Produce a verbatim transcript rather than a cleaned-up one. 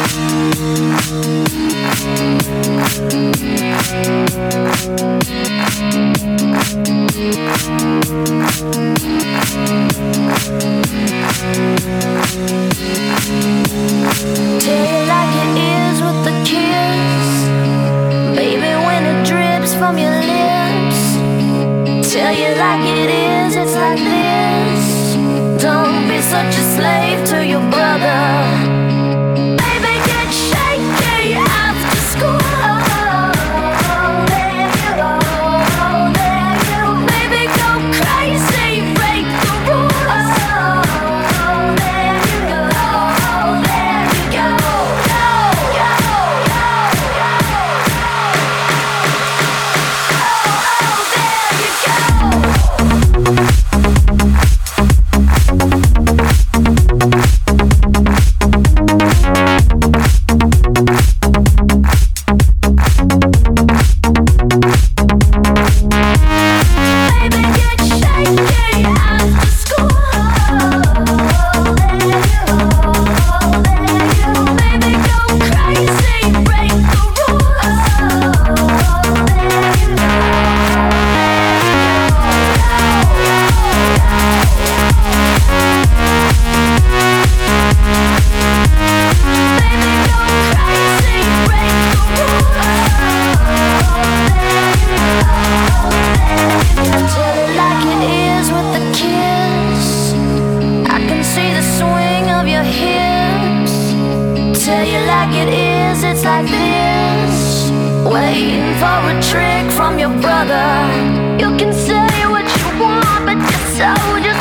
From your lips, tell you like it is, it's like this. Don't be such a slave to your brother. Baby, get shaky after school. There you go, there you go. Baby, go crazy, break the rules. There you go, there you go. Go, go, go, go. Tell you like it is, it's like this. Waiting for a trick from your brother. You can say what you want, but your soul just